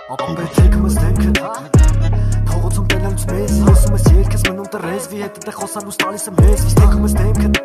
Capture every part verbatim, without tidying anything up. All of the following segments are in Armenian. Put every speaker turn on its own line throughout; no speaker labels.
Ապետեքմս դեմքը Փողոցում տենալուց մեզ Լսում ես երկս մնում տրես Վի հետը դե խոսալուց տալիս է մեզ Իս թեքում ես դեմքը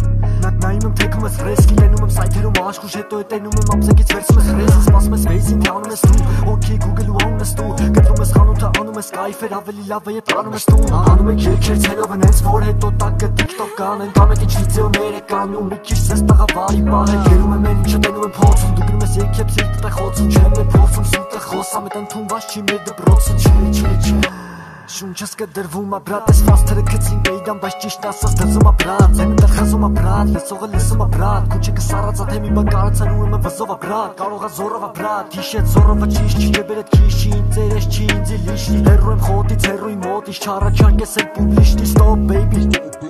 Նայում եմ թեքում ես ռեսկի Լենում եմ սայթերում աշկուշ Հետո է տենում եմ ամսեքից վերցում ես ռեզ Սպասում ես վեյզին թանում ես դու Օքեյ գուգլ ու անում ես դու Գտրում ես խանութը անում ես կայֆեր Ավելի լավ է ետ անում ես դու Անում եք երկեր ցելով են հենց որ հետո տակը տիկտոկ կանեն Կամ եք ինչ վիդեոներ եք անում Մի քիչ սես տղավարի բար է Գերում եմ են ինչը տենում եմ փոցում Դու գրում ես երկեպ սիրտ է խոցում Չեմ է փորձում սուտ է խոսամ Էտ ընդունված չի մեր դպրոցը Չի չի չի Շունչս կդրվում աբրատ Ես ֆաստերը կծին բեյդան Բայց ճիշտ ասած դզում աբրատ Ձեմն դր խզում աբրատ Լսողը լսում աբրատ Քուչեկը սարածատ հեմի բան կարացան ու եմ է վզով աբրատ Կարողա զորով աբրատ Հիշետ զորովը ճիշտ չի Եբեր էտ քիշ չի Ինձ երես չի ինձի լիշնի Հերու եմ խոտից հերույի մոտից Չարաչանք ես էլ պուբլիշնի Stop baby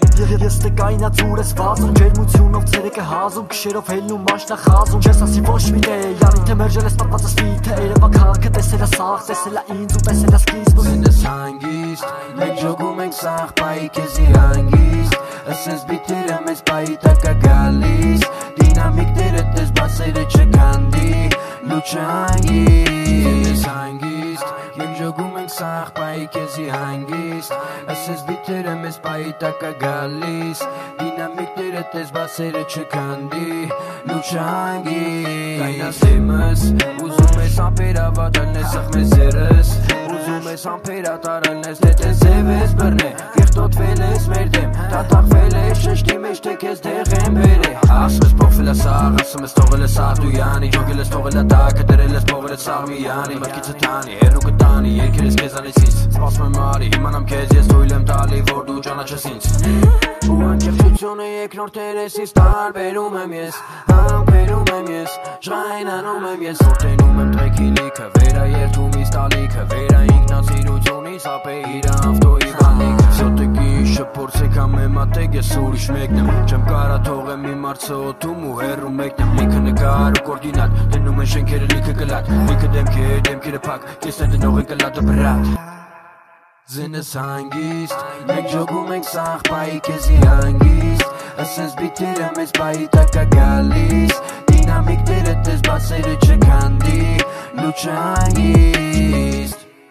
Ես տե կայնած ուր ես վազում Ջերմությունով ցերեկ է հազում Կշերով հելնում մաշնա խազում Չես ասի ոչ մի դե Յարին թե մերժել ես պատված ես վիթե Երևա քաղաքը տեսել է սաղ Տեսել է ինձ ու տեսել է սկիզբը
Զինես հանգիստ Մենք ժոգում ենք սաղ Պայի կեզի հանգիստ Ասես բիթերը մեզ պայի տակա գալիս Դինամիկները տես բասերը չկանդի Լուչը հանգիստ Զինես հանգիստ Մենք ժոգում ենք սաղ Պայի կեզի հանգիստ Ասես բիթերը մեզ պայի տակա գալիս Դինամիկները տես բասերը չկանդի Լուչը հանգիստ Կայնաս դեմս Ուզում ես ամպերավադալն ես ախ մեզ երս Ուզում ես ամպերատարալն ես դետ ես ձև ես բրնե Կեղտոտվել ես մեր դեմ Տատաղվել ես շշտի մեջ թե կեզ դեղ եմ բեր է Ասում ես պողվել է սաղ Ասում ես թողել ես սաղ դու յանի Ջոգել ես թողել է տակը դրել ես փողել ես սաղ մի յանի Մրկիցը տանի հերու կտանի Երկեր ես կեզանից ինձ Սպասում եմ արի Իմանամ կեզ ես թույլ եմ տալի որ դու ճանաչես ինձ Ու անկեղծությունը երկնորդ երեսից տարբերում եմ ես Համբերում եմ ես Ժղայնանում եմ ես Որդենում եմ տրեքի լիքը Վերա երթումից տալիքը Վերա ինքնացիրությունից ապե իրա ավտոյի բանիքը Սյոտեկի շպորցեք ամեմատեք ես ուրիշ մեկն եմ Չեմ կարա թողեմ իմ արծը օթում ու հերում մեկն եմ Լիքը նկար ու կորդինատ Դնում են շենքերը լիքը կլատ Լիքը դեմքեր դեմքերը պակ Կեսներ դնող են կլատը բրատ Զինես հանգիստ Մենք ժոգում ենք սաղ պայի կեզի հանգիստ Ասես բիթերը մեզ պայի տակա գալիս Դինամիկները տես բասերը չկանդի Լուչը հանգիստ